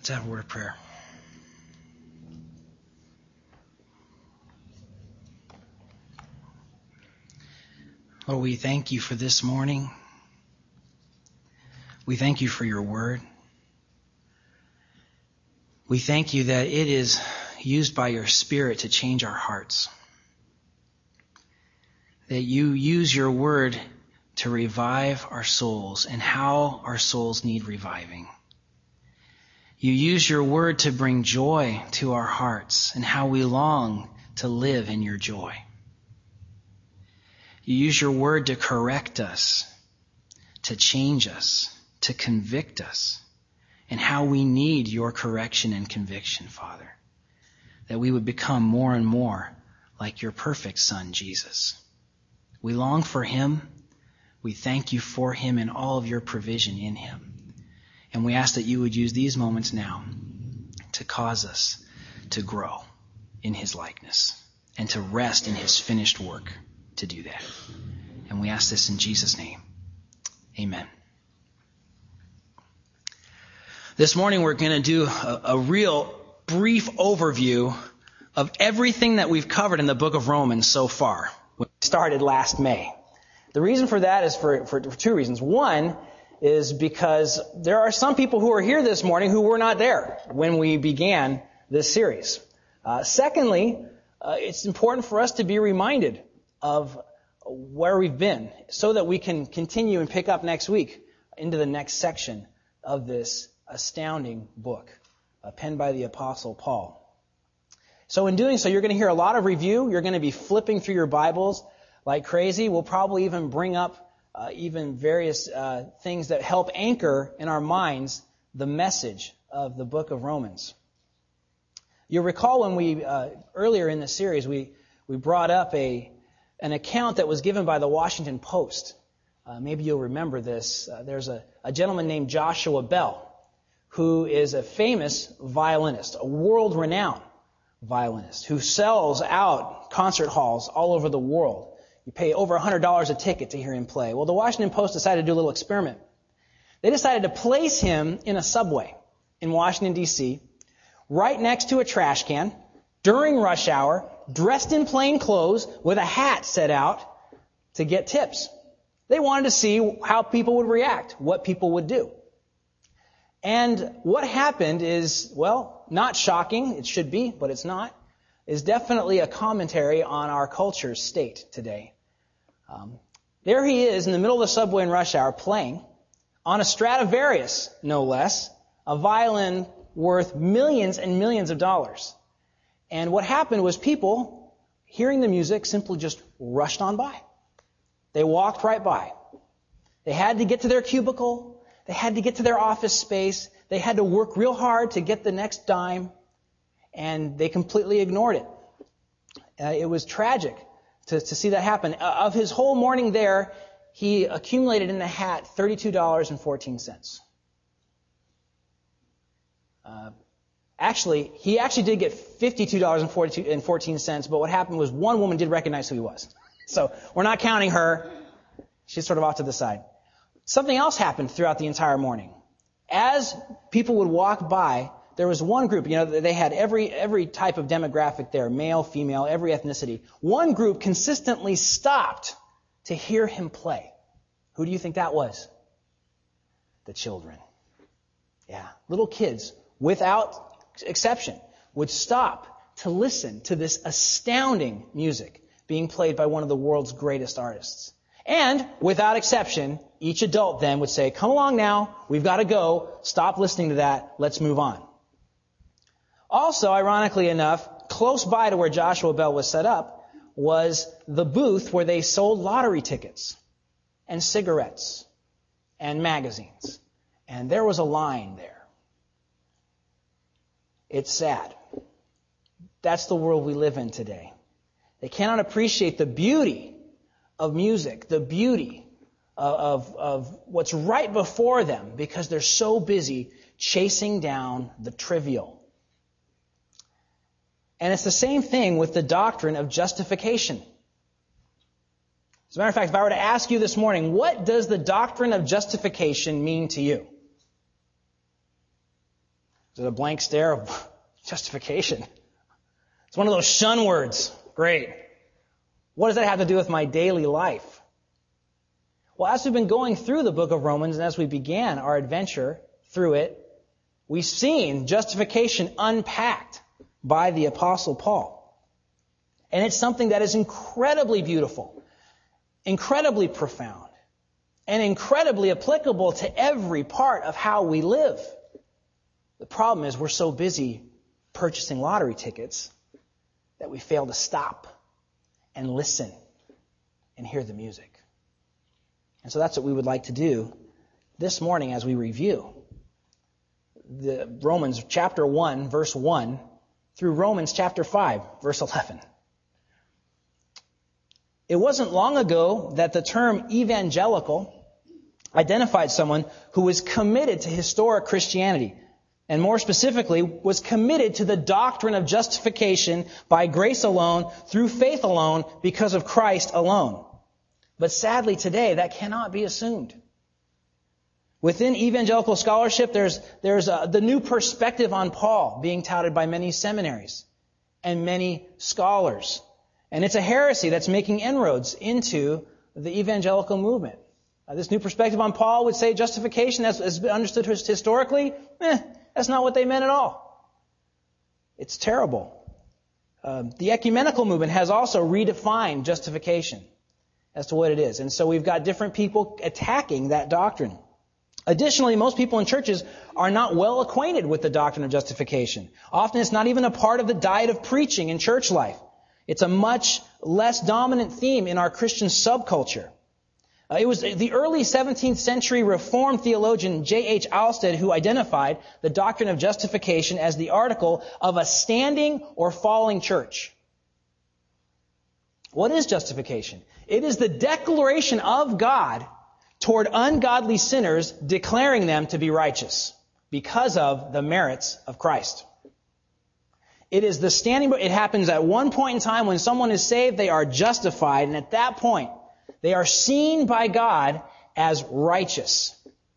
Let's have a word of prayer. Lord, we thank you for this morning. We thank you for your word. We thank you that it is used by your Spirit to change our hearts. That you use your word to revive our souls and how our souls need reviving. You use your word to bring joy to our hearts and how we long to live in your joy. You use your word to correct us, to change us, to convict us, and how we need your correction and conviction, Father. That we would become more and more like your perfect Son, Jesus. We long for him. We thank you for him and all of your provision in him. And we ask that you would use these moments now to cause us to grow in his likeness and to rest in his finished work to do that. And we ask this in Jesus' name. Amen. This morning we're going to do a real brief overview of everything that we've covered in the book of Romans so far. We started last May. The reason for that is for two reasons. One is because there are some people who are here this morning who were not there when we began this series. Secondly, it's important for us to be reminded of where we've been so that we can continue and pick up next week into the next section of this astounding book penned by the Apostle Paul. So in doing so, you're going to hear a lot of review. You're going to be flipping through your Bibles like crazy. We'll probably even bring up even various things that help anchor in our minds the message of the book of Romans. You'll recall when we, earlier in the series, we brought up an account that was given by the Washington Post. Maybe you'll remember this. There's a gentleman named Joshua Bell, who is a famous violinist, a world-renowned violinist, who sells out concert halls all over the world. You pay over $100 a ticket to hear him play. Well, the Washington Post decided to do a little experiment. They decided to place him in a subway in Washington, D.C., right next to a trash can, during rush hour, dressed in plain clothes, with a hat set out to get tips. They wanted to see how people would react, what people would do. And what happened is, well, not shocking, it should be, but it's not, is definitely a commentary on our culture's state today. There he is in the middle of the subway in rush hour playing on a Stradivarius, no less, a violin worth millions and millions of dollars. And what happened was people, hearing the music, simply just rushed on by. They walked right by. They had to get to their cubicle. They had to get to their office space. They had to work real hard to get the next dime. And they completely ignored it. It was tragic to see that happen. Of his whole morning there, he accumulated in the hat $32.14. Actually, he did get $52.14, but what happened was one woman did recognize who he was. So we're not counting her. She's sort of off to the side. Something else happened throughout the entire morning. As people would walk by, there was one group, they had every type of demographic there, male, female, every ethnicity. One group consistently stopped to hear him play. Who do you think that was? The children. Yeah, little kids, without exception, would stop to listen to this astounding music being played by one of the world's greatest artists. And, without exception, each adult then would say, come along now, we've got to go, stop listening to that, let's move on. Also, ironically enough, close by to where Joshua Bell was set up was the booth where they sold lottery tickets and cigarettes and magazines. And there was a line there. It's sad. That's the world we live in today. They cannot appreciate the beauty of music, the beauty of what's right before them because they're so busy chasing down the trivial. And it's the same thing with the doctrine of justification. As a matter of fact, if I were to ask you this morning, what does the doctrine of justification mean to you? Is it a blank stare of justification? It's one of those shun words. Great. What does that have to do with my daily life? Well, as we've been going through the book of Romans and as we began our adventure through it, we've seen justification unpacked by the Apostle Paul. And it's something that is incredibly beautiful, incredibly profound, and incredibly applicable to every part of how we live. The problem is we're so busy purchasing lottery tickets that we fail to stop and listen and hear the music. And so that's what we would like to do this morning as we review the Romans chapter 1, verse 1, through Romans chapter 5, verse 11. It wasn't long ago that the term evangelical identified someone who was committed to historic Christianity, and more specifically, was committed to the doctrine of justification by grace alone, through faith alone, because of Christ alone. But sadly today, that cannot be assumed. Within evangelical scholarship, there's the new perspective on Paul being touted by many seminaries and many scholars. And it's a heresy that's making inroads into the evangelical movement. This new perspective on Paul would say justification, as been understood historically, that's not what they meant at all. It's terrible. The ecumenical movement has also redefined justification as to what it is. And so we've got different people attacking that doctrine. Additionally, most people in churches are not well acquainted with the doctrine of justification. Often it's not even a part of the diet of preaching in church life. It's a much less dominant theme in our Christian subculture. It was the early 17th century Reformed theologian J.H. Alsted who identified the doctrine of justification as the article of a standing or falling church. What is justification? It is the declaration of God toward ungodly sinners, declaring them to be righteous because of the merits of Christ. It is the standing, it happens at one point in time when someone is saved, they are justified, and at that point, they are seen by God as righteous.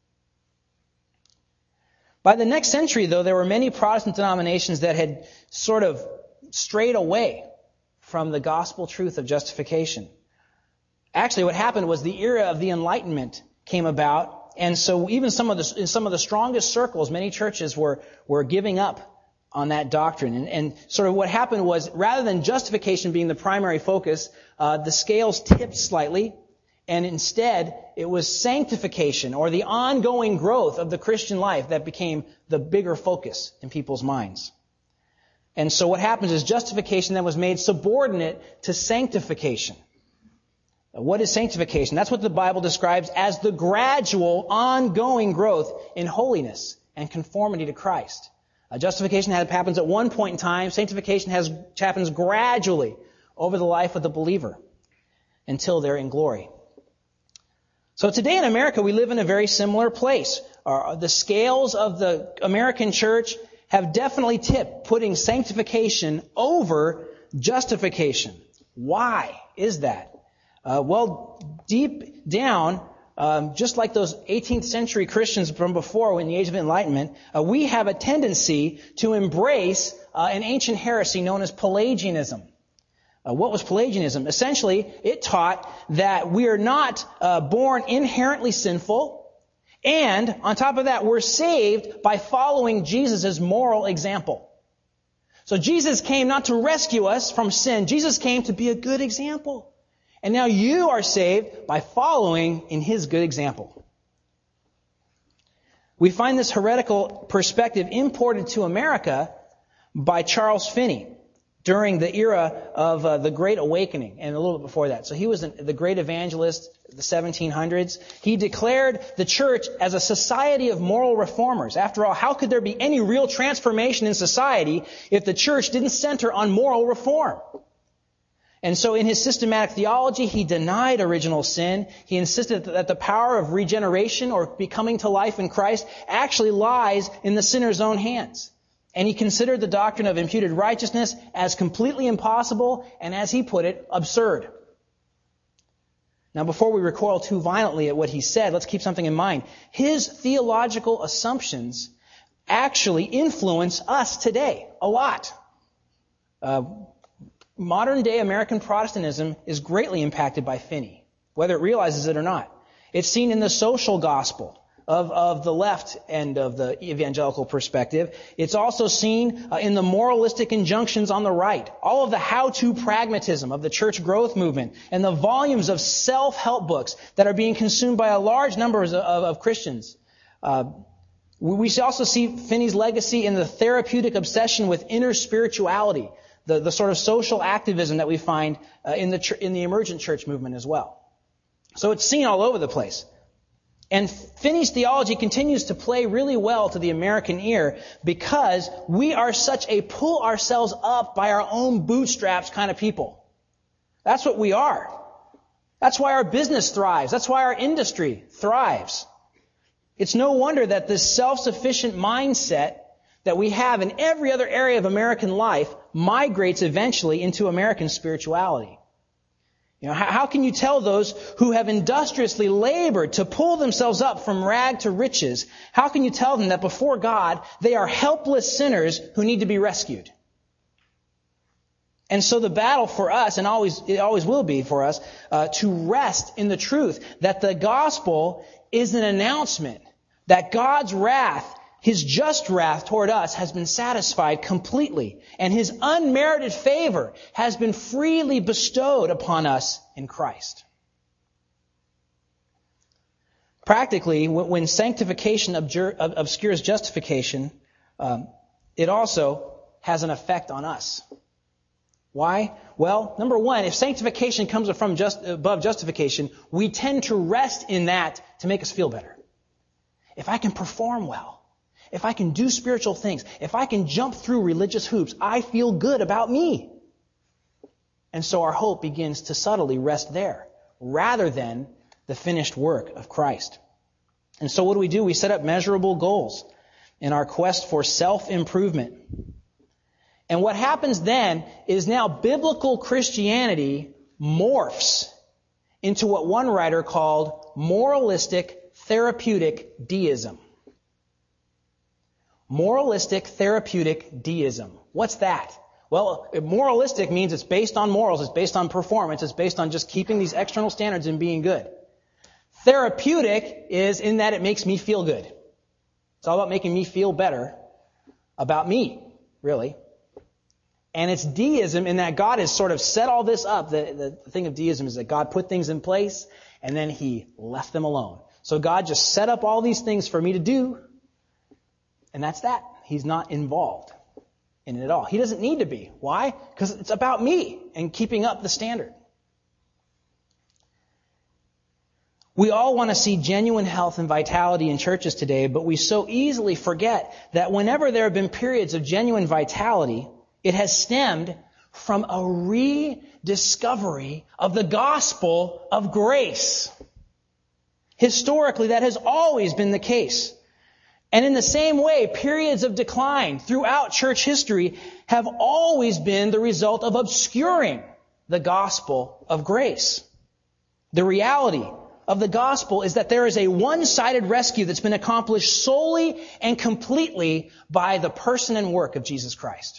By the next century, though, there were many Protestant denominations that had sort of strayed away from the gospel truth of justification. Actually, what happened was the era of the Enlightenment came about, and so even in some of the strongest circles, many churches were giving up on that doctrine. And sort of what happened was, rather than justification being the primary focus, the scales tipped slightly, and instead it was sanctification, or the ongoing growth of the Christian life, that became the bigger focus in people's minds. And so what happens is justification then was made subordinate to sanctification. What is sanctification? That's what the Bible describes as the gradual, ongoing growth in holiness and conformity to Christ. Justification happens at one point in time. Sanctification happens gradually over the life of the believer until they're in glory. So today in America, we live in a very similar place. The scales of the American church have definitely tipped, putting sanctification over justification. Why is that? Well, deep down, just like those 18th century Christians from before in the Age of Enlightenment, we have a tendency to embrace an ancient heresy known as Pelagianism. What was Pelagianism? Essentially, it taught that we are not born inherently sinful, and on top of that, we're saved by following Jesus' moral example. So Jesus came not to rescue us from sin. Jesus came to be a good example. And now you are saved by following in His good example. We find this heretical perspective imported to America by Charles Finney during the era of the Great Awakening and a little bit before that. So he was the great evangelist of the 1700s. He declared the church as a society of moral reformers. After all, how could there be any real transformation in society if the church didn't center on moral reform? And so in his systematic theology, he denied original sin. He insisted that the power of regeneration or becoming to life in Christ actually lies in the sinner's own hands. And he considered the doctrine of imputed righteousness as completely impossible and, as he put it, absurd. Now, before we recoil too violently at what he said, let's keep something in mind. His theological assumptions actually influence us today a lot. Modern-day American Protestantism is greatly impacted by Finney, whether it realizes it or not. It's seen in the social gospel of the left end of the evangelical perspective. It's also seen in the moralistic injunctions on the right. All of the how-to pragmatism of the church growth movement and the volumes of self-help books that are being consumed by a large number of Christians. We also see Finney's legacy in the therapeutic obsession with inner spirituality, the sort of social activism that we find in the emergent church movement as well. So it's seen all over the place. And Finney's theology continues to play really well to the American ear because we are such a pull ourselves up by our own bootstraps kind of people. That's what we are. That's why our business thrives. That's why our industry thrives. It's no wonder that this self-sufficient mindset that we have in every other area of American life migrates eventually into American spirituality. You know, how can you tell those who have industriously labored to pull themselves up from rag to riches, how can you tell them that before God they are helpless sinners who need to be rescued? And so the battle for us, and it always will be for us, to rest in the truth that the gospel is an announcement that God's wrath, His just wrath toward us, has been satisfied completely, and His unmerited favor has been freely bestowed upon us in Christ. Practically, when sanctification obscures justification, it also has an effect on us. Why? Well, number one, if sanctification comes from above justification, we tend to rest in that to make us feel better. If I can perform well, if I can do spiritual things, if I can jump through religious hoops, I feel good about me. And so our hope begins to subtly rest there, rather than the finished work of Christ. And so what do? We set up measurable goals in our quest for self-improvement. And what happens then is now biblical Christianity morphs into what one writer called moralistic therapeutic deism. Moralistic therapeutic deism. What's that? Well, moralistic means it's based on morals, it's based on performance, it's based on just keeping these external standards and being good. Therapeutic is in that it makes me feel good. It's all about making me feel better about me, really. And it's deism in that God has sort of set all this up. The thing of deism is that God put things in place and then He left them alone. So God just set up all these things for me to do, and that's that. He's not involved in it at all. He doesn't need to be. Why? Because it's about me and keeping up the standard. We all want to see genuine health and vitality in churches today, but we so easily forget that whenever there have been periods of genuine vitality, it has stemmed from a rediscovery of the gospel of grace. Historically, that has always been the case. And in the same way, periods of decline throughout church history have always been the result of obscuring the gospel of grace. The reality of the gospel is that there is a one-sided rescue that's been accomplished solely and completely by the person and work of Jesus Christ.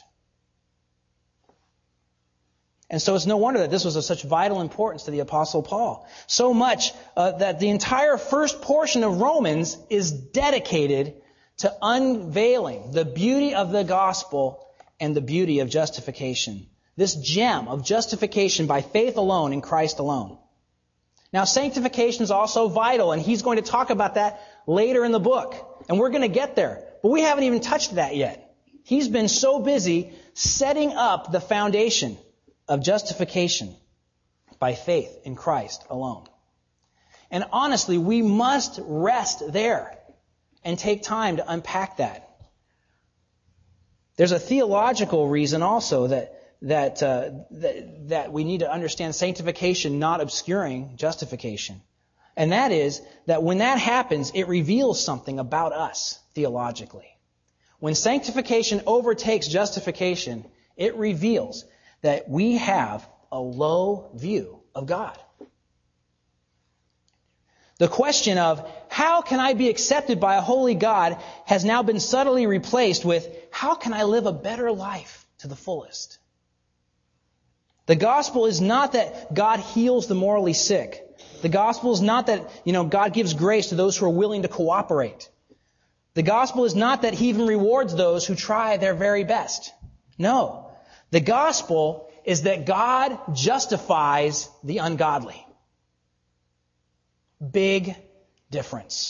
And so it's no wonder that this was of such vital importance to the Apostle Paul. So much that the entire first portion of Romans is dedicated to unveiling the beauty of the gospel and the beauty of justification. This gem of justification by faith alone in Christ alone. Now, sanctification is also vital, and he's going to talk about that later in the book. And we're going to get there. But we haven't even touched that yet. He's been so busy setting up the foundation of justification by faith in Christ alone. And honestly, we must rest there and take time to unpack that. There's a theological reason also that we need to understand sanctification not obscuring justification. And that is that when that happens, it reveals something about us theologically. When sanctification overtakes justification, it reveals that we have a low view of God. The question of, how can I be accepted by a holy God, has now been subtly replaced with, how can I live a better life to the fullest? The gospel is not that God heals the morally sick. The gospel is not that, God gives grace to those who are willing to cooperate. The gospel is not that He even rewards those who try their very best. No. The gospel is that God justifies the ungodly. Big difference.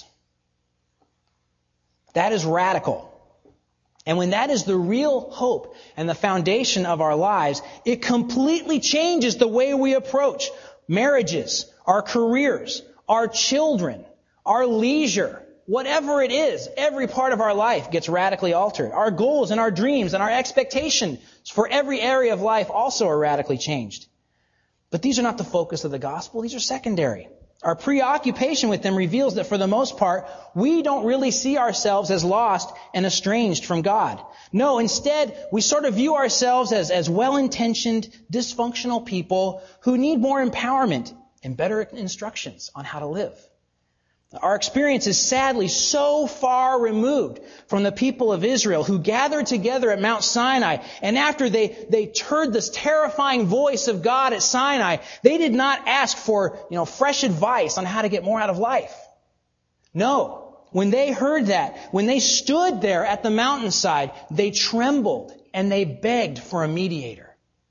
That is radical. And when that is the real hope and the foundation of our lives, it completely changes the way we approach marriages, our careers, our children, our leisure, whatever it is. Every part of our life gets radically altered. Our goals and our dreams and our expectations for every area of life also are radically changed. But these are not the focus of the gospel. These are secondary. Our preoccupation with them reveals that for the most part, we don't really see ourselves as lost and estranged from God. No, instead, we sort of view ourselves as well-intentioned, dysfunctional people who need more empowerment and better instructions on how to live. Our experience is sadly so far removed from the people of Israel who gathered together at Mount Sinai, and after they heard this terrifying voice of God at Sinai, they did not ask for, fresh advice on how to get more out of life. No. When they heard that, when they stood there at the mountainside, they trembled and they begged for a mediator.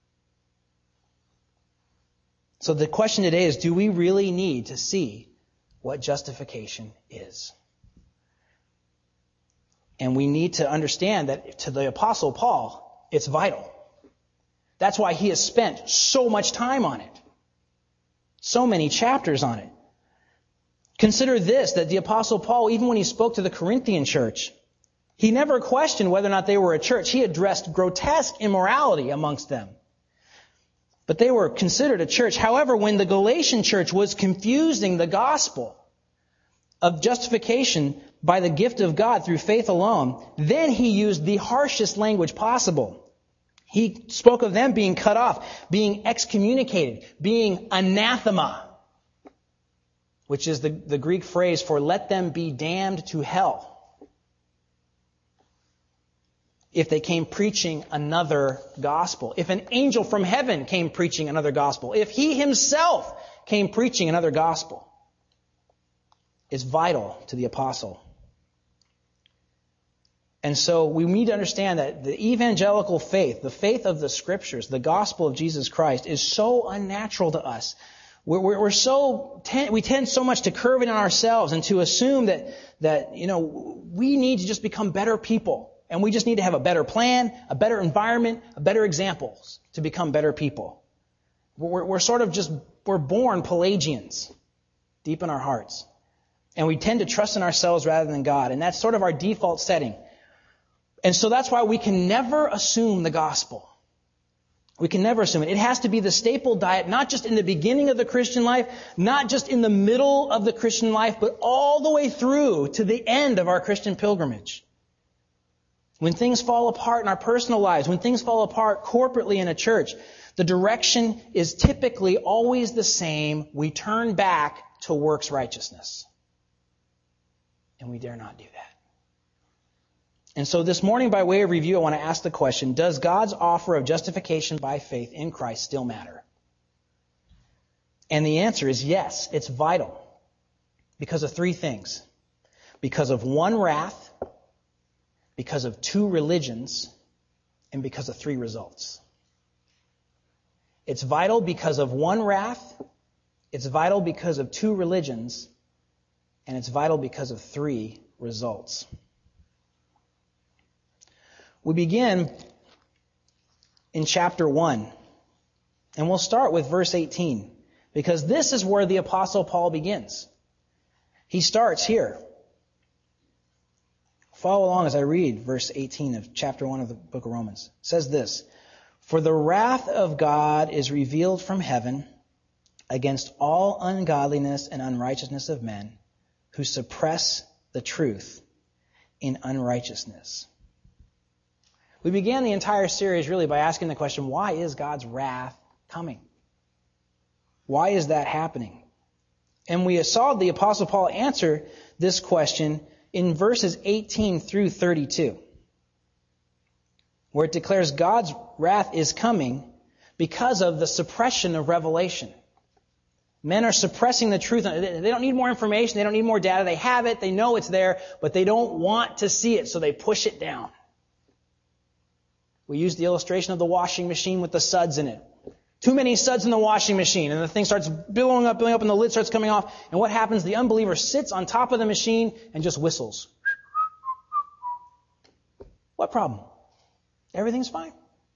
So the question today is, do we really need to see what justification is? And we need to understand that to the Apostle Paul, it's vital. That's why he has spent so much time on it. So many chapters on it. Consider this, that the Apostle Paul, even when he spoke to the Corinthian church, he never questioned whether or not they were a church. He addressed grotesque immorality amongst them. But they were considered a church. However, when the Galatian church was confusing the gospel of justification by the gift of God through faith alone, then he used the harshest language possible. He spoke of them being cut off, being excommunicated, being anathema, which is the Greek phrase for let them be damned to hell if they came preaching another gospel. If an angel from heaven came preaching another gospel. If he himself came preaching another gospel. It's vital to the apostle. And so we need to understand that the evangelical faith, the faith of the Scriptures, the gospel of Jesus Christ, is so unnatural to us. We tend so much to curve it on ourselves and to assume that we need to just become better people. And we just need to have a better plan, a better environment, a better examples to become better people. We're born Pelagians deep in our hearts. And we tend to trust in ourselves rather than God. And that's sort of our default setting. And so that's why we can never assume the gospel. We can never assume it. It has to be the staple diet, not just in the beginning of the Christian life, not just in the middle of the Christian life, but all the way through to the end of our Christian pilgrimage. When things fall apart in our personal lives, when things fall apart corporately in a church, the direction is typically always the same. We turn back to works righteousness. And we dare not do that. And so this morning, by way of review, I want to ask the question, does God's offer of justification by faith in Christ still matter? And the answer is yes, it's vital. Because of three things. Because of one wrath, because of two religions, and because of three results. It's vital because of one wrath, it's vital because of two religions, and it's vital because of three results. We begin in chapter 1, and we'll start with verse 18, because this is where the Apostle Paul begins. He starts here. Follow along as I read verse 18 of chapter 1 of the book of Romans. It says this, "For the wrath of God is revealed from heaven against all ungodliness and unrighteousness of men who suppress the truth in unrighteousness." We began the entire series really by asking the question, why is God's wrath coming? Why is that happening? And we saw the Apostle Paul answer this question in verses 18 through 32, where it declares God's wrath is coming because of the suppression of revelation. Men are suppressing the truth. They don't need more information. They don't need more data. They have it. They know it's there, but they don't want to see it, so they push it down. We use the illustration of the washing machine with the suds in it. Too many suds in the washing machine, and the thing starts billowing up, and the lid starts coming off. And what happens? The unbeliever sits on top of the machine and just whistles. What problem? Everything's fine.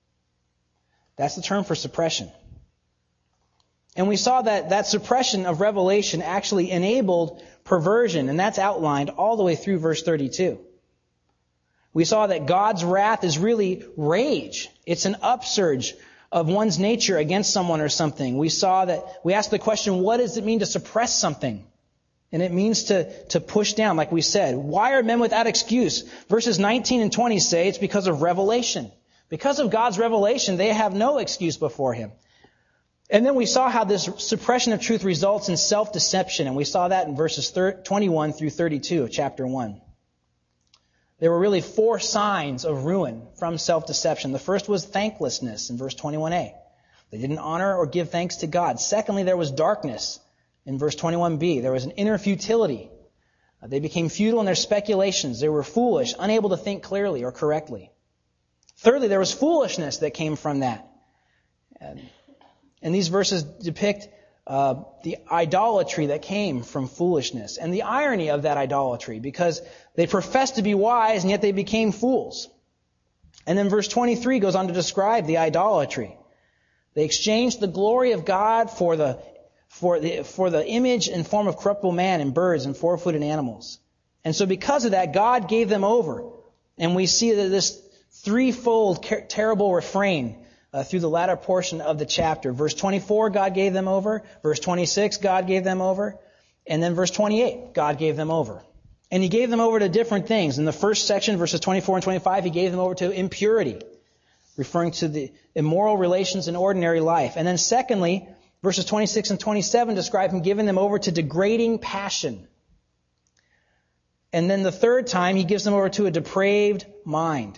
That's the term for suppression. And we saw that suppression of revelation actually enabled perversion, and that's outlined all the way through verse 32. We saw that God's wrath is really rage. It's an upsurge of one's nature against someone or something. We saw that, we asked the question, what does it mean to suppress something? And it means to push down, like we said. Why are men without excuse? Verses 19 and 20 say it's because of revelation. Because of God's revelation, they have no excuse before Him. And then we saw how this suppression of truth results in self-deception, and we saw that in verses 21 through 32 of chapter 1. There were really 4 signs of ruin from self-deception. The first was thanklessness in verse 21a. They didn't honor or give thanks to God. Secondly, there was darkness in verse 21b. There was an inner futility. They became futile in their speculations. They were foolish, unable to think clearly or correctly. Thirdly, there was foolishness that came from that. And these verses depict the idolatry that came from foolishness and the irony of that idolatry, because they professed to be wise and yet they became fools. And then verse 23 goes on to describe the idolatry. They exchanged the glory of God for the image and form of corruptible man and birds and four-footed animals. And so because of that, God gave them over. And we see that this threefold terrible refrain through the latter portion of the chapter. Verse 24, God gave them over. Verse 26, God gave them over. And then verse 28, God gave them over. And He gave them over to different things. In the first section, verses 24 and 25, He gave them over to impurity, referring to the immoral relations in ordinary life. And then secondly, verses 26 and 27 describe Him giving them over to degrading passion. And then the third time, He gives them over to a depraved mind.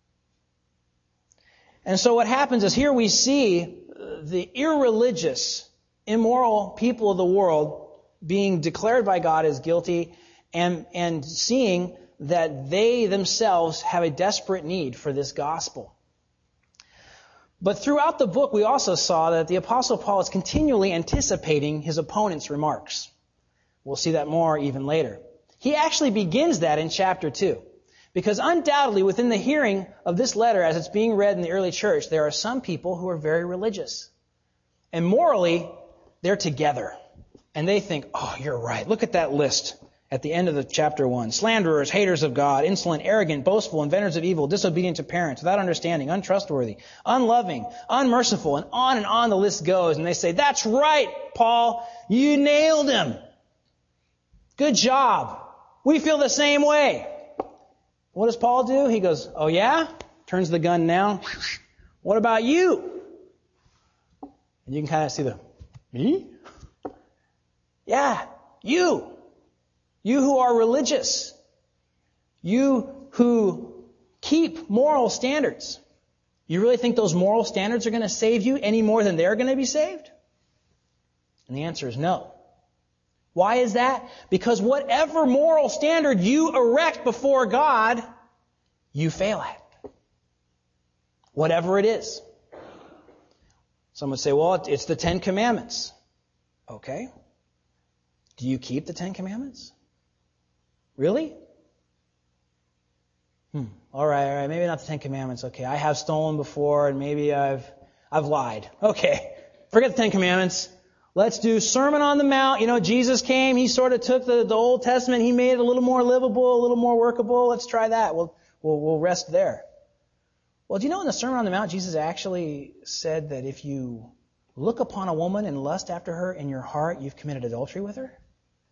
And so what happens is here we see the irreligious, immoral people of the world being declared by God as guilty and seeing that they themselves have a desperate need for this gospel. But throughout the book, we also saw that the Apostle Paul is continually anticipating his opponent's remarks. We'll see that more even later. He actually begins that in chapter 2. Because undoubtedly, within the hearing of this letter as it's being read in the early church, there are some people who are very religious. And morally, they're together. And they think, oh, you're right. Look at that list at the end of the chapter 1. Slanderers, haters of God, insolent, arrogant, boastful, inventors of evil, disobedient to parents, without understanding, untrustworthy, unloving, unmerciful, and on the list goes. And they say, that's right, Paul. You nailed him. Good job. We feel the same way. What does Paul do? He goes, oh yeah? Turns the gun down. What about you? And you can kind of see me? Yeah, you. You who are religious. You who keep moral standards. You really think those moral standards are going to save you any more than they're going to be saved? And the answer is no. Why is that? Because whatever moral standard you erect before God, you fail at. Whatever it is. Some would say, well, it's the 10 Commandments. Okay. Do you keep the 10 Commandments? Really? All right. Maybe not the 10 Commandments. Okay. I have stolen before and maybe I've lied. Okay. Forget the 10 Commandments. Let's do Sermon on the Mount. Jesus came. He sort of took the Old Testament. He made it a little more livable, a little more workable. Let's try that. We'll rest there. Well, do you know in the Sermon on the Mount, Jesus actually said that if you look upon a woman and lust after her in your heart, you've committed adultery with her?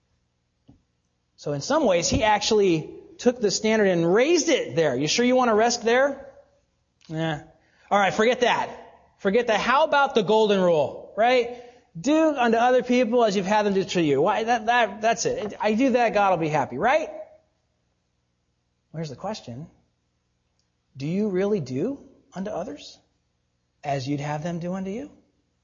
So in some ways, He actually took the standard and raised it there. You sure you want to rest there? Yeah. All right, forget that. Forget that. How about the golden rule, right? do unto other people as you've had them do to you. Why? That's it. I do that, God will be happy, right? Here's the question. Do you really do unto others as you'd have them do unto you?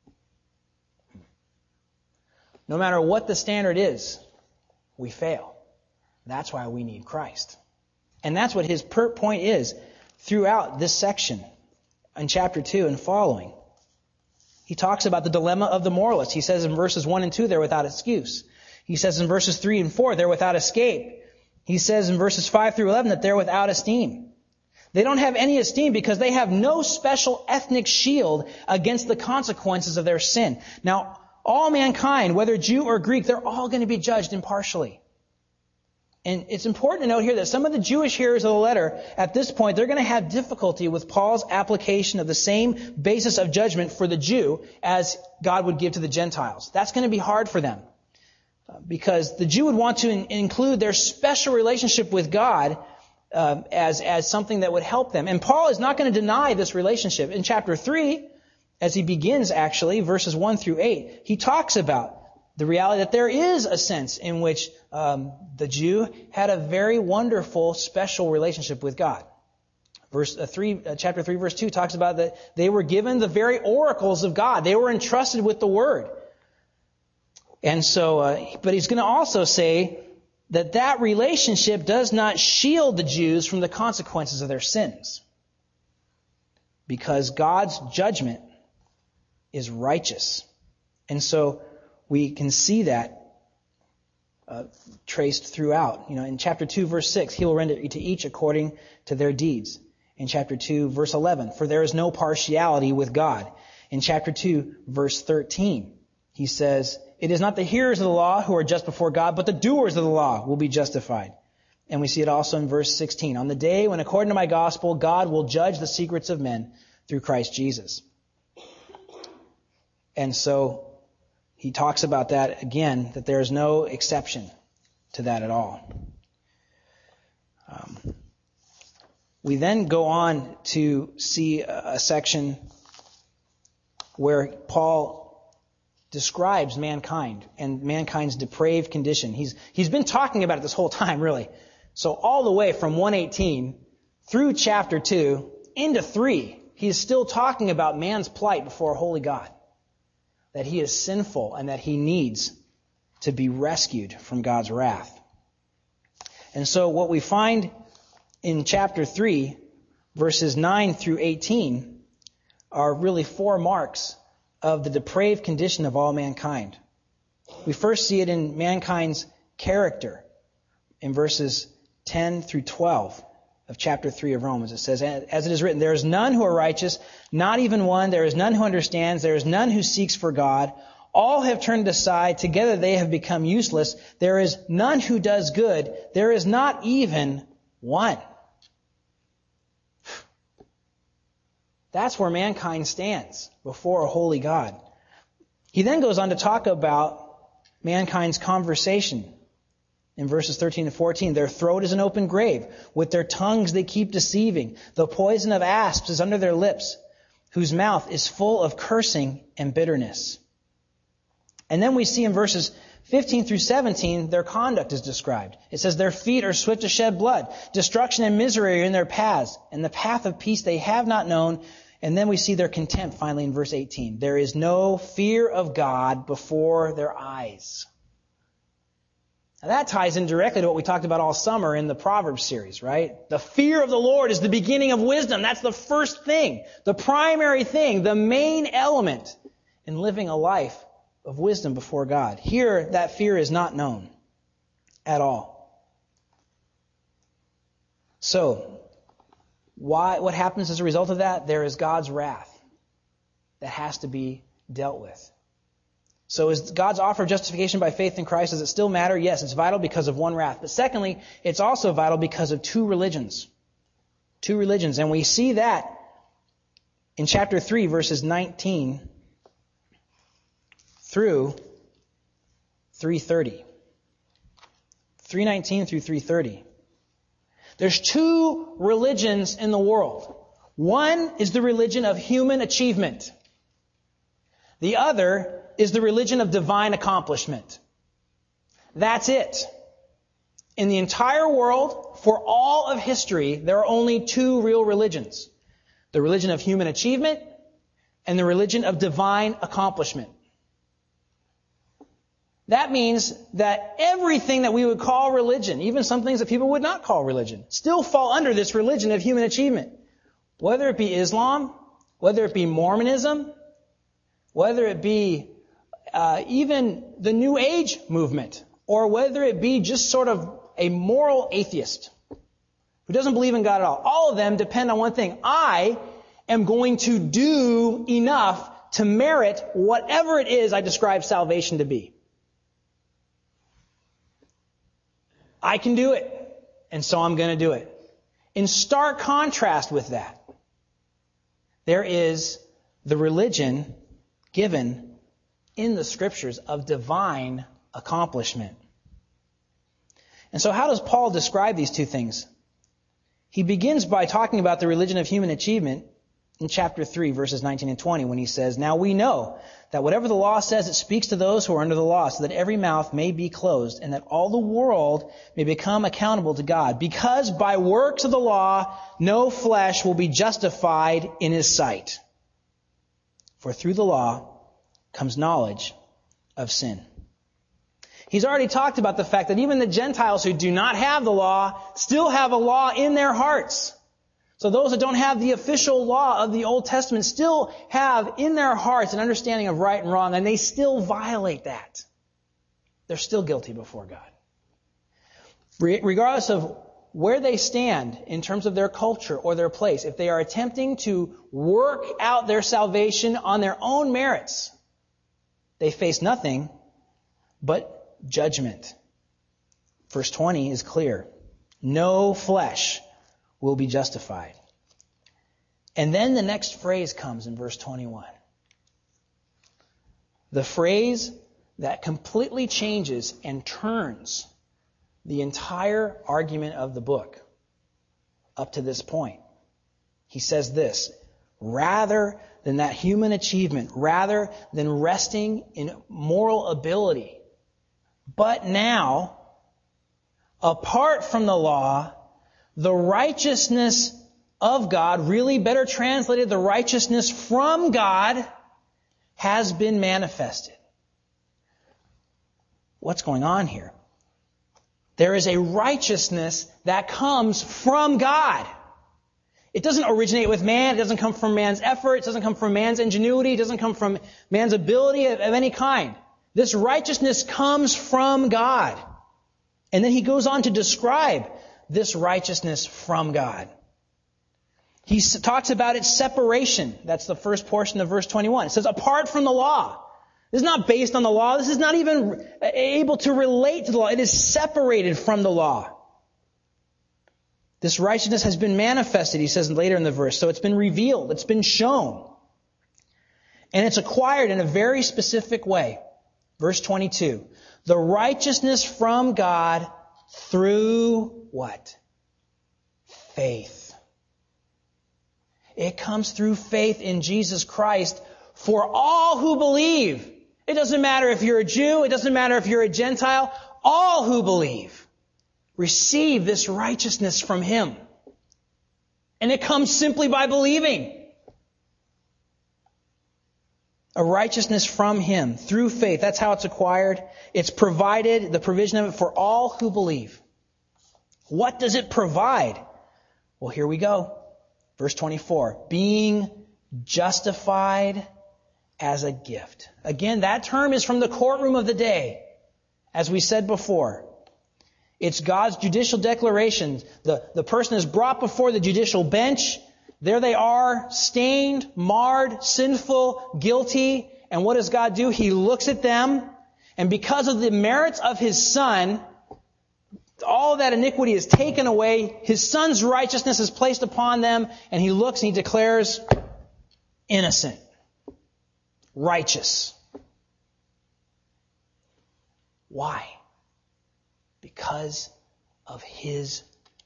No matter what the standard is, we fail. That's why we need Christ. And that's what his point is throughout this section in chapter 2 and following. He talks about the dilemma of the moralist. He says in verses 1 and 2, they're without excuse. He says in verses 3 and 4, they're without escape. He says in verses 5 through 11 that they're without esteem. They don't have any esteem because they have no special ethnic shield against the consequences of their sin. Now, all mankind, whether Jew or Greek, they're all going to be judged impartially. And it's important to note here that some of the Jewish hearers of the letter, at this point, they're going to have difficulty with Paul's application of the same basis of judgment for the Jew as God would give to the Gentiles. That's going to be hard for them. Because the Jew would want to include their special relationship with God as something that would help them. And Paul is not going to deny this relationship. In chapter 3, as he begins actually, verses 1 through 8, he talks about the reality that there is a sense in which the Jew had a very wonderful, special relationship with God. Chapter 3, verse 2 talks about that they were given the very oracles of God. They were entrusted with the Word. And so, but he's going to also say that relationship does not shield the Jews from the consequences of their sins. Because God's judgment is righteous. And so we can see that traced throughout. In chapter 2, verse 6, he will render to each according to their deeds. In chapter 2, verse 11, for there is no partiality with God. In chapter 2, verse 13, he says, it is not the hearers of the law who are just before God, but the doers of the law will be justified. And we see it also in verse 16. On the day when, according to my gospel, God will judge the secrets of men through Christ Jesus. And so he talks about that again, that there is no exception to that at all. We then go on to see a section where Paul describes mankind and mankind's depraved condition. He's been talking about it this whole time, really. So all the way from 1:18 through chapter 2 into 3, he is still talking about man's plight before a holy God. That he is sinful and that he needs to be rescued from God's wrath. And so what we find in chapter 3, verses 9 through 18, are really 4 marks of the depraved condition of all mankind. We first see it in mankind's character in verses 10 through 12 of chapter 3 of Romans. It says, as it is written, there is none who are righteous, not even one. There is none who understands. There is none who seeks for God. All have turned aside. Together they have become useless. There is none who does good. There is not even one. That's where mankind stands before a holy God. He then goes on to talk about mankind's conversation. In verses 13 and 14, their throat is an open grave. With their tongues they keep deceiving. The poison of asps is under their lips, whose mouth is full of cursing and bitterness. And then we see in verses 15 through 17, their conduct is described. It says, their feet are swift to shed blood. Destruction and misery are in their paths, and the path of peace they have not known. And then we see their contempt finally in verse 18. There is no fear of God before their eyes. Now that ties in directly to what we talked about all summer in the Proverbs series, right? The fear of the Lord is the beginning of wisdom. That's the first thing, the primary thing, the main element in living a life of wisdom before God. Here, that fear is not known at all. So, what happens as a result of that? There is God's wrath that has to be dealt with. So is God's offer of justification by faith in Christ, does it still matter? Yes, it's vital because of one wrath. But secondly, it's also vital because of 2 religions. 2 religions. And we see that in chapter 3, verses 19 through 3:30. 3:19 through 3:30. There's 2 religions in the world. One is the religion of human achievement. The other is the religion of divine accomplishment. That's it. In the entire world, for all of history, there are only two real religions. The religion of human achievement and the religion of divine accomplishment. That means that everything that we would call religion, even some things that people would not call religion, still fall under this religion of human achievement. Whether it be Islam, whether it be Mormonism, whether it be even the New Age movement, or whether it be just sort of a moral atheist who doesn't believe in God at all. All of them depend on one thing. I am going to do enough to merit whatever it is I describe salvation to be. I can do it, and so I'm going to do it. In stark contrast with that, there is the religion given in the Scriptures of divine accomplishment. And so how does Paul describe these two things? He begins by talking about the religion of human achievement in chapter 3, verses 19 and 20, when he says, "Now we know that whatever the law says, it speaks to those who are under the law, so that every mouth may be closed, and that all the world may become accountable to God. Because by works of the law, no flesh will be justified in his sight. For through the law comes knowledge of sin." He's already talked about the fact that even the Gentiles who do not have the law still have a law in their hearts. So those that don't have the official law of the Old Testament still have in their hearts an understanding of right and wrong, and they still violate that. They're still guilty before God. Regardless of where they stand in terms of their culture or their place, if they are attempting to work out their salvation on their own merits, they face nothing but judgment. Verse 20 is clear. No flesh will be justified. And then the next phrase comes in verse 21. The phrase that completely changes and turns the entire argument of the book up to this point. He says this: rather than that human achievement, rather than resting in moral ability, but now, apart from the law, the righteousness of God, really better translated, the righteousness from God, has been manifested. What's going on here? There is a righteousness that comes from God. It doesn't originate with man. It doesn't come from man's effort. It doesn't come from man's ingenuity. It doesn't come from man's ability of any kind. This righteousness comes from God. And then he goes on to describe this righteousness from God. He talks about its separation. That's the first portion of verse 21. It says, apart from the law. This is not based on the law. This is not even able to relate to the law. It is separated from the law. This righteousness has been manifested, he says later in the verse. So it's been revealed. It's been shown. And it's acquired in a very specific way. Verse 22. The righteousness from God through what? Faith. It comes through faith in Jesus Christ for all who believe. It doesn't matter if you're a Jew. It doesn't matter if you're a Gentile. All who believe receive this righteousness from Him. And it comes simply by believing. A righteousness from Him through faith. That's how it's acquired. It's provided, the provision of it for all who believe. What does it provide? Well, here we go. Verse 24. Being justified as a gift. Again, that term is from the courtroom of the day. As we said before. It's God's judicial declarations. The person is brought before the judicial bench. There they are, stained, marred, sinful, guilty. And what does God do? He looks at them, and because of the merits of His Son, all that iniquity is taken away. His Son's righteousness is placed upon them, and He looks and He declares, innocent, righteous. Why? Because of His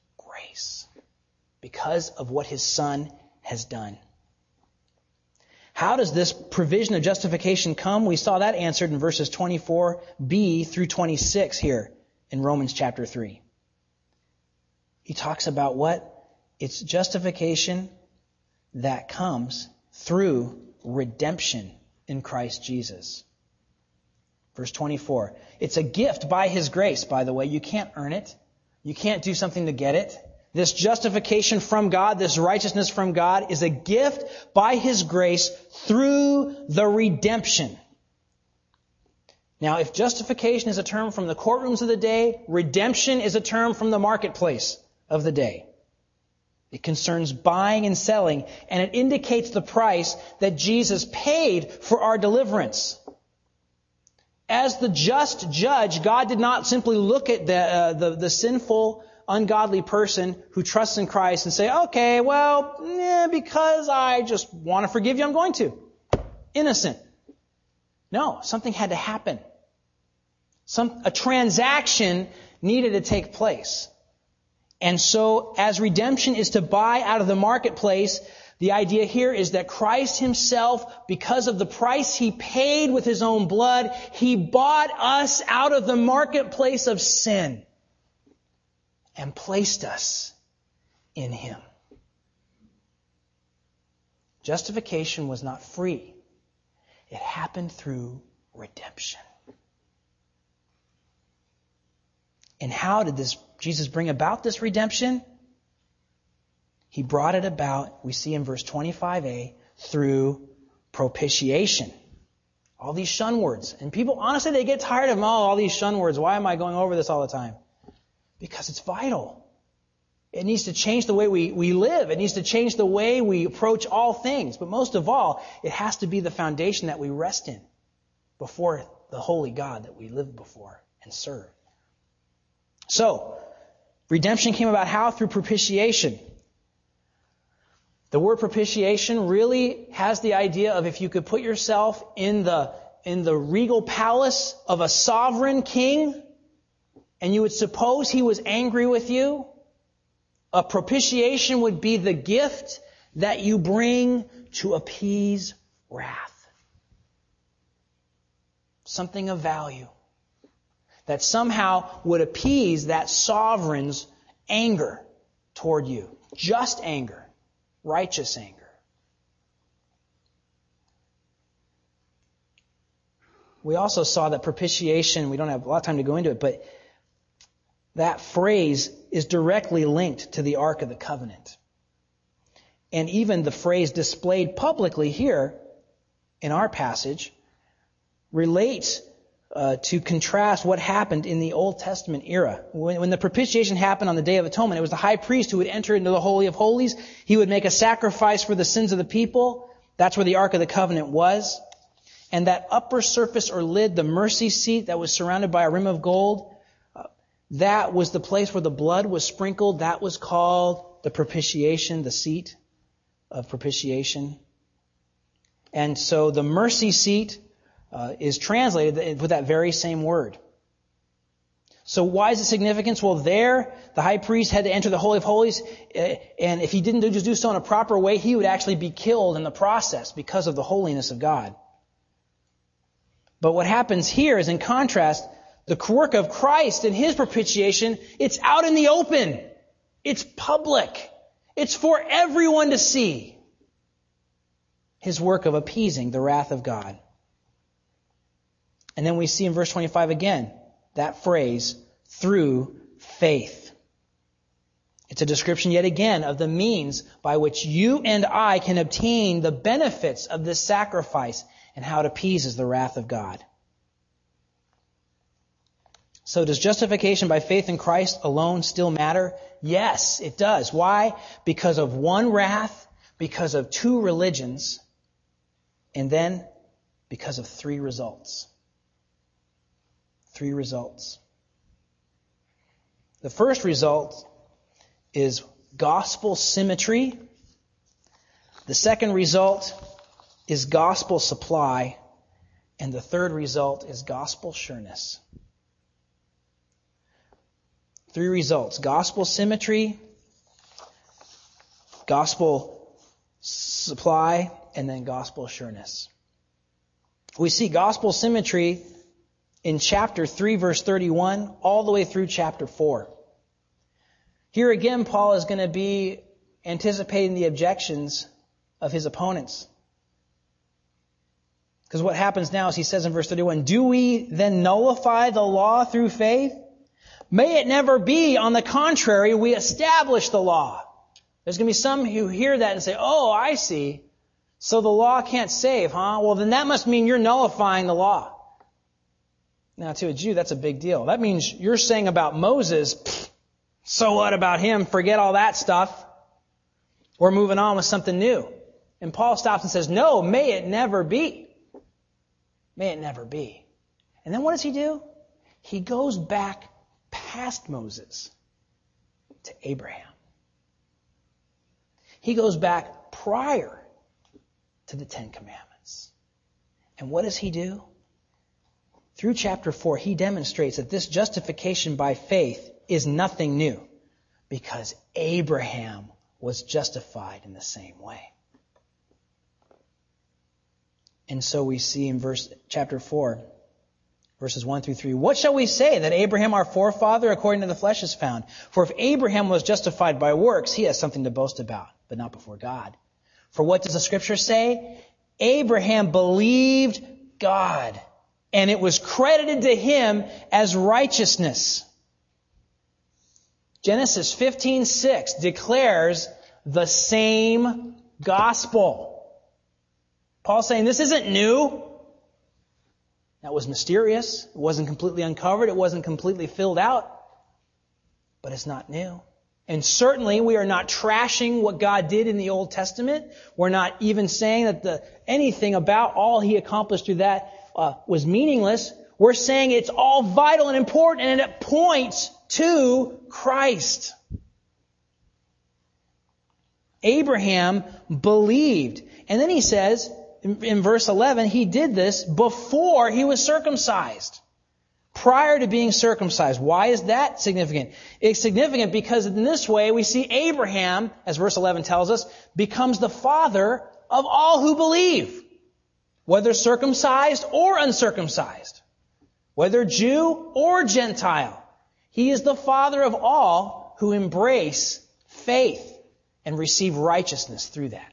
grace. Because of what His Son has done. How does this provision of justification come? We saw that answered in verses 24b through 26 here in Romans chapter 3. He talks about what? It's justification that comes through redemption in Christ Jesus. Verse 24. It's a gift by His grace, by the way. You can't earn it. You can't do something to get it. This justification from God, this righteousness from God, is a gift by His grace through the redemption. Now, if justification is a term from the courtrooms of the day, redemption is a term from the marketplace of the day. It concerns buying and selling, and it indicates the price that Jesus paid for our deliverance. As the just judge, God did not simply look at the sinful, ungodly person who trusts in Christ and say, okay, well, because I just want to forgive you, I'm going to. Innocent. No, something had to happen. A transaction needed to take place. And so, as redemption is to buy out of the marketplace, the idea here is that Christ Himself, because of the price He paid with His own blood, He bought us out of the marketplace of sin and placed us in Him. Justification was not free. It happened through redemption. And how did Jesus bring about this redemption? He brought it about, we see in verse 25a, through propitiation. All these shun words. And people, honestly, they get tired of them. All these shun words. Why am I going over this all the time? Because it's vital. It needs to change the way we live. It needs to change the way we approach all things. But most of all, it has to be the foundation that we rest in before the holy God that we live before and serve. So, redemption came about how? Through propitiation. The word propitiation really has the idea of if you could put yourself in the regal palace of a sovereign king, and you would suppose he was angry with you, a propitiation would be the gift that you bring to appease wrath. Something of value that somehow would appease that sovereign's anger toward you. Just anger. Righteous anger. We also saw that propitiation, we don't have a lot of time to go into it, but that phrase is directly linked to the Ark of the Covenant. And even the phrase displayed publicly here in our passage relates to contrast what happened in the Old Testament era. When the propitiation happened on the Day of Atonement, it was the high priest who would enter into the Holy of Holies. He would make a sacrifice for the sins of the people. That's where the Ark of the Covenant was. And that upper surface or lid, the mercy seat that was surrounded by a rim of gold, that was the place where the blood was sprinkled. That was called the propitiation, the seat of propitiation. And so the mercy seat is translated with that very same word. So why is it significant? Well, there, the high priest had to enter the Holy of Holies, and if he didn't just do so in a proper way, he would actually be killed in the process because of the holiness of God. But what happens here is, in contrast, the work of Christ and His propitiation, it's out in the open. It's public. It's for everyone to see. His work of appeasing the wrath of God. And then we see in verse 25 again, that phrase, through faith. It's a description yet again of the means by which you and I can obtain the benefits of this sacrifice and how it appeases the wrath of God. So does justification by faith in Christ alone still matter? Yes, it does. Why? Because of one wrath, because of two religions, and then because of three results. Three results. The first result is gospel symmetry. The second result is gospel supply. And the third result is gospel sureness. Three results. Gospel symmetry, gospel supply, and then gospel sureness. We see gospel symmetry in chapter 3, verse 31, all the way through chapter 4. Here again, Paul is going to be anticipating the objections of his opponents. Because what happens now is he says in verse 31, do we then nullify the law through faith? May it never be. On the contrary, we establish the law. There's going to be some who hear that and say, oh, I see. So the law can't save, huh? Well, then that must mean you're nullifying the law. Now, to a Jew, that's a big deal. That means you're saying about Moses, so what about him? Forget all that stuff. We're moving on with something new. And Paul stops and says, no, may it never be. May it never be. And then what does he do? He goes back past Moses to Abraham. He goes back prior to the Ten Commandments. And what does he do? Through chapter 4, he demonstrates that this justification by faith is nothing new, because Abraham was justified in the same way. And so we see in chapter 4, verses 1 through 3, what shall we say that Abraham our forefather according to the flesh is found? For if Abraham was justified by works, he has something to boast about, but not before God. For what does the scripture say? Abraham believed God, and it was credited to him as righteousness. Genesis 15:6 declares the same gospel. Paul's saying this isn't new. That was mysterious. It wasn't completely uncovered. It wasn't completely filled out. But it's not new. And certainly we are not trashing what God did in the Old Testament. We're not even saying that anything about all He accomplished through that was meaningless. We're saying it's all vital and important, and it points to Christ. Abraham believed. And then he says, in verse 11, he did this before he was circumcised. Prior to being circumcised. Why is that significant? It's significant because in this way we see Abraham, as verse 11 tells us, becomes the father of all who believe. Whether circumcised or uncircumcised. Whether Jew or Gentile. He is the father of all who embrace faith and receive righteousness through that.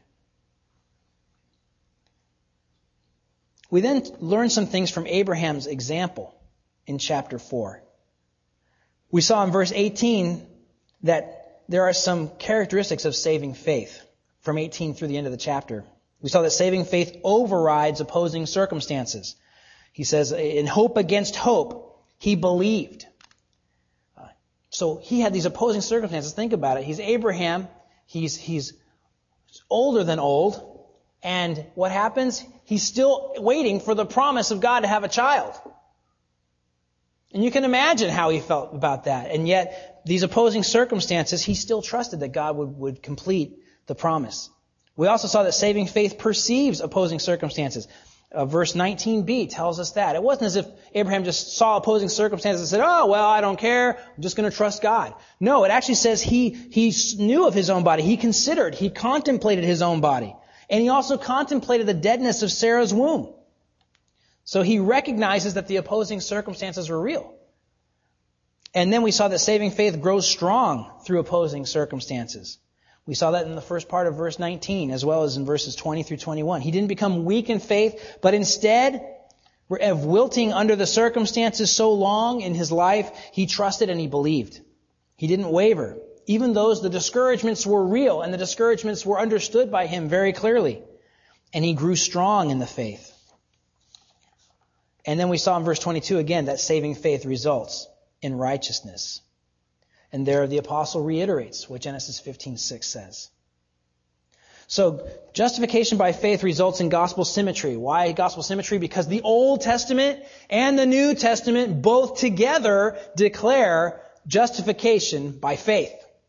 We then learn some things from Abraham's example in chapter 4. We saw in verse 18 that there are some characteristics of saving faith from 18 through the end of the chapter. We saw that saving faith overrides opposing circumstances. He says, in hope against hope, he believed. So he had these opposing circumstances. Think about it. He's Abraham. He's older than old. And what happens? He's still waiting for the promise of God to have a child. And you can imagine how he felt about that. And yet, these opposing circumstances, he still trusted that God would complete the promise. We also saw that saving faith perceives opposing circumstances. Verse 19b tells us that. It wasn't as if Abraham just saw opposing circumstances and said, oh, well, I don't care. I'm just going to trust God. No, it actually says he knew of his own body. He considered, he contemplated his own body. And he also contemplated the deadness of Sarah's womb. So he recognizes that the opposing circumstances were real. And then we saw that saving faith grows strong through opposing circumstances. We saw that in the first part of verse 19, as well as in verses 20 through 21. He didn't become weak in faith, but instead of wilting under the circumstances so long in his life, he trusted and he believed. He didn't waver. Even though the discouragements were real and the discouragements were understood by him very clearly. And he grew strong in the faith. And then we saw in verse 22 again that saving faith results in righteousness. And there the apostle reiterates what Genesis 15:6 says. So justification by faith results in gospel symmetry. Why gospel symmetry? Because the Old Testament and the New Testament both together declare justification by faith.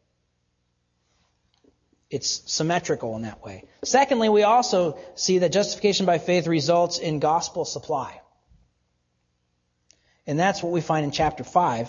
It's symmetrical in that way. Secondly, we also see that justification by faith results in gospel supply. And that's what we find in chapter 5,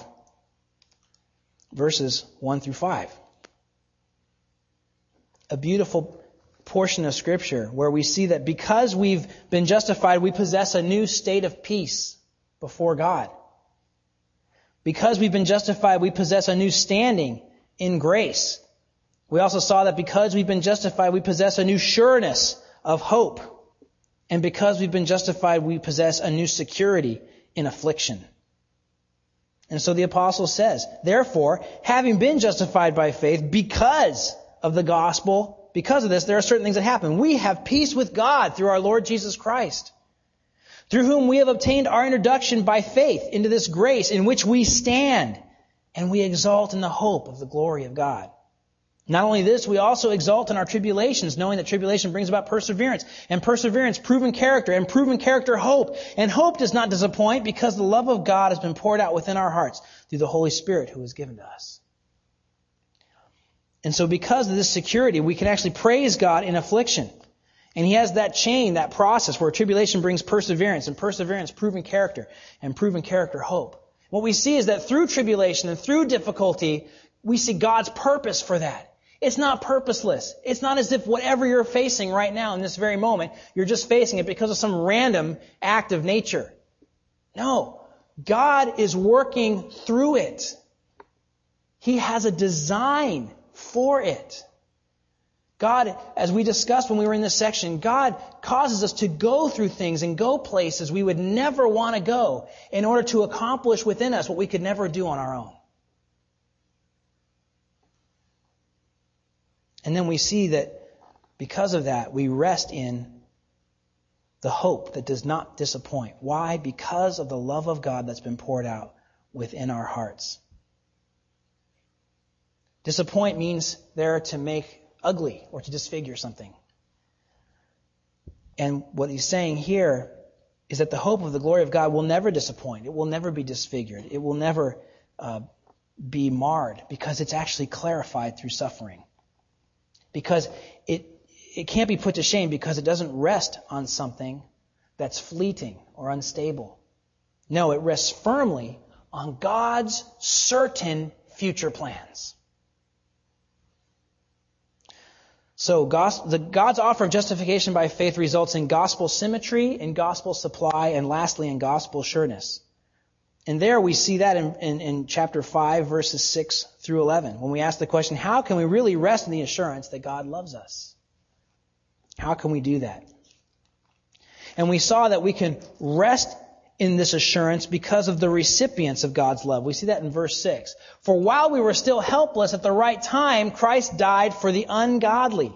verses 1 through 5. A beautiful portion of Scripture where we see that because we've been justified, we possess a new state of peace before God. Because we've been justified, we possess a new standing in grace. We also saw that because we've been justified, we possess a new sureness of hope. And because we've been justified, we possess a new security in affliction. And so the apostle says, therefore, having been justified by faith because of the gospel, because of this, there are certain things that happen. We have peace with God through our Lord Jesus Christ, through whom we have obtained our introduction by faith into this grace in which we stand, and we exalt in the hope of the glory of God. Not only this, we also exult in our tribulations, knowing that tribulation brings about perseverance, and perseverance, proven character, and proven character, hope. And hope does not disappoint because the love of God has been poured out within our hearts through the Holy Spirit who is given to us. And so because of this security, we can actually praise God in affliction. And He has that chain, that process where tribulation brings perseverance, and perseverance, proven character, and proven character, hope. What we see is that through tribulation and through difficulty, we see God's purpose for that. It's not purposeless. It's not as if whatever you're facing right now in this very moment, you're just facing it because of some random act of nature. No. God is working through it. He has a design for it. God, as we discussed when we were in this section, God causes us to go through things and go places we would never want to go in order to accomplish within us what we could never do on our own. And then we see that because of that, we rest in the hope that does not disappoint. Why? Because of the love of God that's been poured out within our hearts. Disappoint means there to make ugly or to disfigure something. And what he's saying here is that the hope of the glory of God will never disappoint. It will never be disfigured. It will never be marred because it's actually clarified through suffering. Because it can't be put to shame because it doesn't rest on something that's fleeting or unstable. No, it rests firmly on God's certain future plans. So God's offer of justification by faith results in gospel symmetry, in gospel supply, and lastly in gospel sureness. And there we see that in chapter 5, verses 6 through 11, when we ask the question, how can we really rest in the assurance that God loves us? How can we do that? And we saw that we can rest in this assurance because of the recipients of God's love. We see that in verse 6. For while we were still helpless at the right time, Christ died for the ungodly.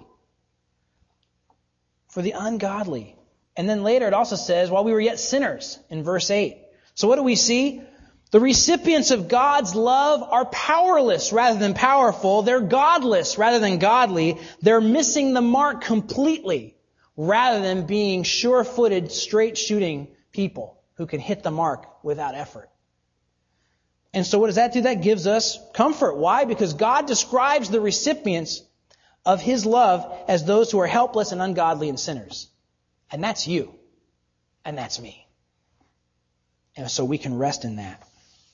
For the ungodly. And then later it also says, while we were yet sinners, in verse 8. So what do we see? The recipients of God's love are powerless rather than powerful. They're godless rather than godly. They're missing the mark completely rather than being sure-footed, straight-shooting people who can hit the mark without effort. And so what does that do? That gives us comfort. Why? Because God describes the recipients of His love as those who are helpless and ungodly and sinners. And that's you. And that's me. And so we can rest in that.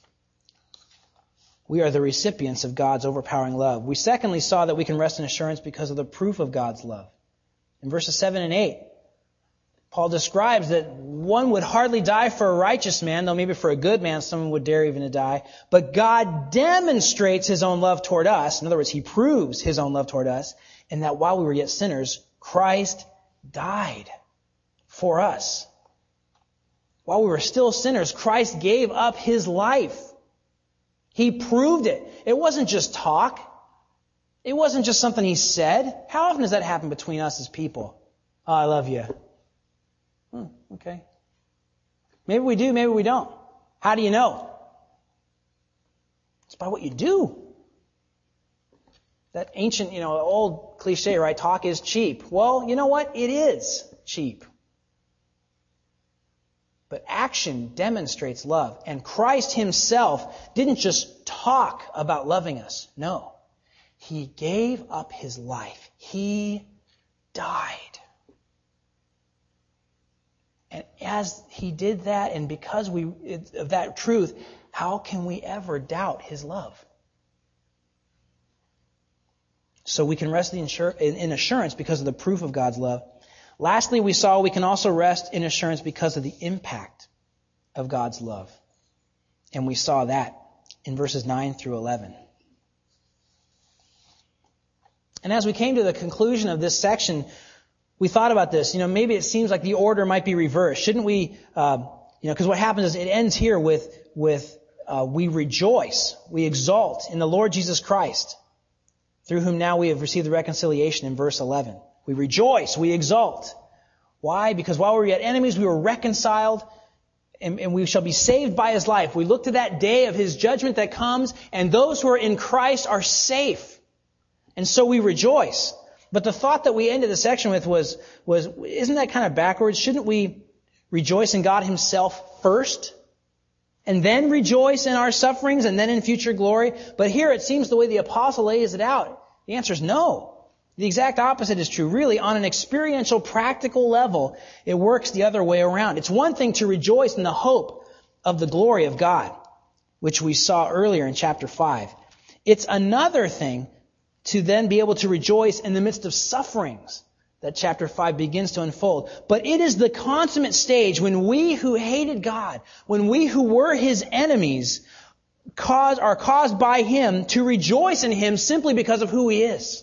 We are the recipients of God's overpowering love. We secondly saw that we can rest in assurance because of the proof of God's love. In verses 7 and 8, Paul describes that one would hardly die for a righteous man, though maybe for a good man someone would dare even to die. But God demonstrates His own love toward us. In other words, He proves His own love toward us, in that while we were yet sinners, Christ died for us. While we were still sinners, Christ gave up His life. He proved it. It wasn't just talk. It wasn't just something He said. How often does that happen between us as people? Oh, I love you. Okay. Maybe we do, maybe we don't. How do you know? It's by what you do. That ancient, old cliche, right? Talk is cheap. Well, you know what? It is cheap. But action demonstrates love. And Christ Himself didn't just talk about loving us. No. He gave up His life. He died. And as He did that, and because of that truth, how can we ever doubt His love? So we can rest in assurance because of the proof of God's love. Lastly, we saw we can also rest in assurance because of the impact of God's love. And we saw that in verses 9 through 11. And as we came to the conclusion of this section, we thought about this. Maybe it seems like the order might be reversed. Shouldn't we, because what happens is it ends here with we rejoice, we exult in the Lord Jesus Christ, through whom now we have received the reconciliation in verse 11. We rejoice, we exult. Why? Because while we were yet enemies, we were reconciled, and we shall be saved by His life. We look to that day of His judgment that comes, and those who are in Christ are safe. And so we rejoice. But the thought that we ended the section with was isn't that kind of backwards? Shouldn't we rejoice in God Himself first? And then rejoice in our sufferings and then in future glory? But here it seems the way the apostle lays it out, the answer is no. The exact opposite is true. Really, on an experiential, practical level, it works the other way around. It's one thing to rejoice in the hope of the glory of God, which we saw earlier in chapter 5. It's another thing to then be able to rejoice in the midst of sufferings that chapter 5 begins to unfold. But it is the consummate stage when we who hated God, when we who were His enemies, are caused by Him to rejoice in Him simply because of who He is.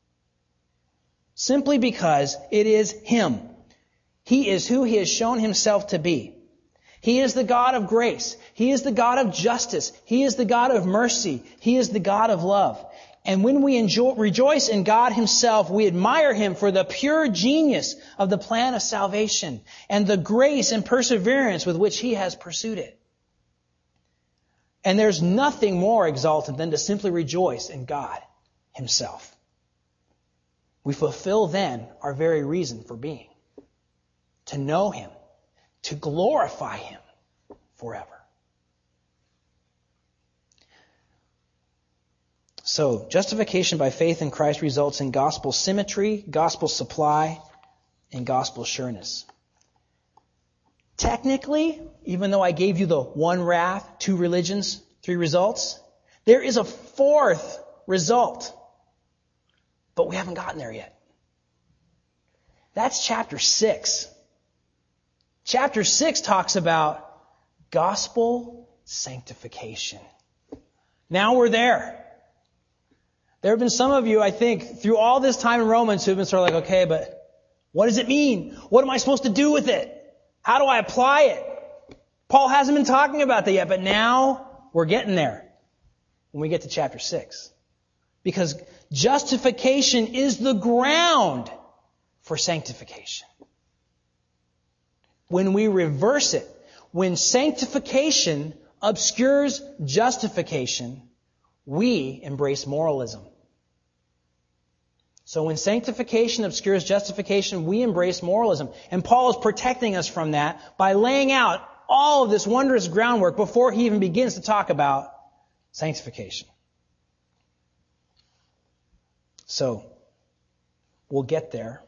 Simply because it is Him. He is who He has shown Himself to be. He is the God of grace. He is the God of justice. He is the God of mercy. He is the God of love. And when we rejoice in God Himself, we admire Him for the pure genius of the plan of salvation and the grace and perseverance with which He has pursued it. And there's nothing more exalted than to simply rejoice in God Himself. We fulfill then our very reason for being, to know Him, to glorify Him forever. So, justification by faith in Christ results in gospel symmetry, gospel supply, and gospel sureness. Technically, even though I gave you the one wrath, 2 religions, 3 results, there is a 4th result. But we haven't gotten there yet. That's chapter 6. Chapter 6 talks about gospel sanctification. Now we're there. There have been some of you, I think, through all this time in Romans who have been sort of like, okay, but what does it mean? What am I supposed to do with it? How do I apply it? Paul hasn't been talking about that yet, but now we're getting there when we get to chapter 6. Because justification is the ground for sanctification. When we reverse it, when sanctification obscures justification, we embrace moralism. So when sanctification obscures justification, we embrace moralism. And Paul is protecting us from that by laying out all of this wondrous groundwork before he even begins to talk about sanctification. So, we'll get there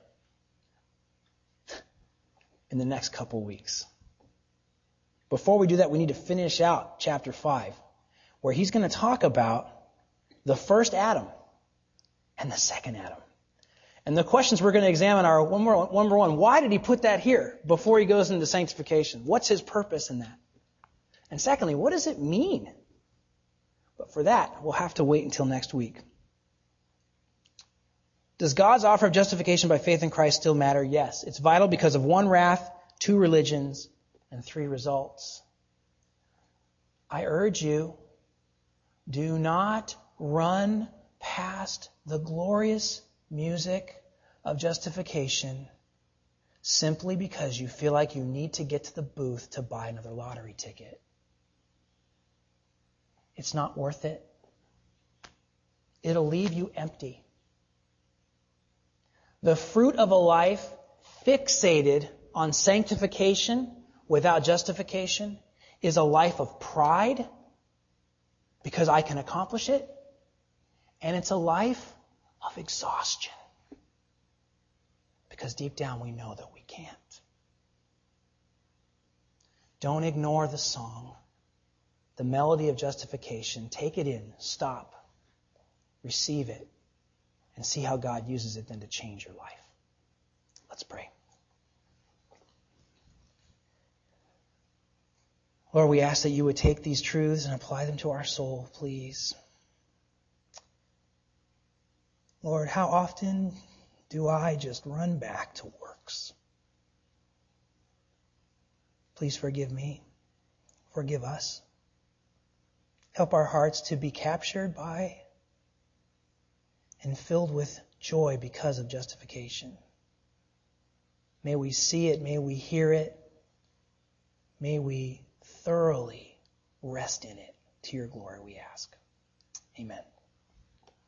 in the next couple weeks. Before we do that, we need to finish out chapter 5, where he's going to talk about the first Adam and the second Adam. And the questions we're going to examine are, number one, why did he put that here before he goes into sanctification? What's his purpose in that? And secondly, what does it mean? But for that, we'll have to wait until next week. Does God's offer of justification by faith in Christ still matter? Yes. It's vital because of 1 wrath, 2 religions, and 3 results. I urge you, do not run past the glorious music of justification simply because you feel like you need to get to the booth to buy another lottery ticket. It's not worth it. It'll leave you empty. The fruit of a life fixated on sanctification without justification is a life of pride because I can accomplish it, and it's a life of exhaustion because deep down we know that we can't. Don't ignore the song, the melody of justification. Take it in, stop, receive it, and see how God uses it then to change your life. Let's pray. Lord, we ask that you would take these truths and apply them to our soul, please. Lord, how often do I just run back to works? Please forgive me. Forgive us. Help our hearts to be captured by and filled with joy because of justification. May we see it. May we hear it. May we thoroughly rest in it. To your glory, we ask. Amen.